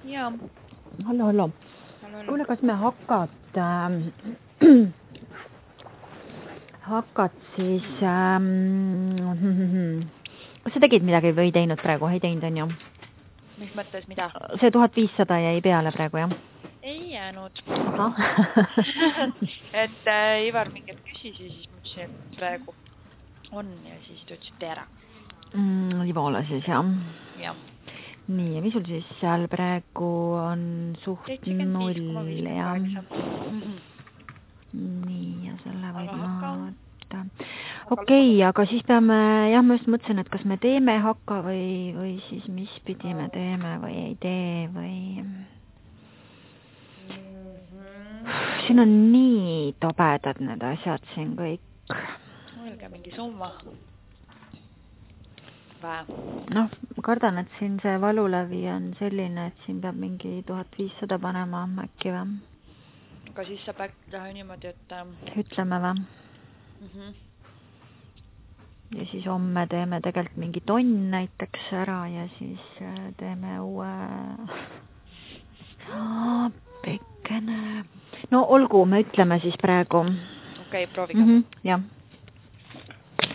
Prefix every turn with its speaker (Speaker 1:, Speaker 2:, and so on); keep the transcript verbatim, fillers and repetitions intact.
Speaker 1: Jaa.
Speaker 2: Hallo, hallo. Kuule, kas me hakkad, äh, hakkad siis, ähm, kas sa tegid midagi või ei teinud praegu, ei teinud, on ju?
Speaker 1: Mis mõttes, mida?
Speaker 2: See tuhat viissada jäi peale praegu, jah?
Speaker 1: Ei jäänud.
Speaker 2: Aha.
Speaker 1: et äh, Ivar mingit küsis ja siis mõtlesin, et praegu on ja siis ta ütles, et tee ära.
Speaker 2: Mm, Livola siis, jah?
Speaker 1: Jah.
Speaker 2: Nii, ja mis sul siis seal praegu on suht null, jah? Nii, ja selle võib maata. Okei, okay, aga siis peame, jah, ma just mõtlesin, et kas me teeme hakka või, või siis mis pidi me teeme või ei tee või... Siin on nii tobedad need asjad siin kõik.
Speaker 1: Mõelge mingi summa. Vähe.
Speaker 2: Noh, kardan, et siin see valulävi on selline, et siin peab mingi tuhat viissada panema äkki või?
Speaker 1: Aga siis saab äkki teha niimoodi, et...
Speaker 2: Ütleme või?
Speaker 1: Mm-hmm.
Speaker 2: Ja siis homme teeme tegelikult mingi tonn näiteks ära ja siis teeme uue... Oh, pekkene. No olgu, me ütleme siis praegu.
Speaker 1: Okei, okay, prooviga.
Speaker 2: Mm-hmm, jah.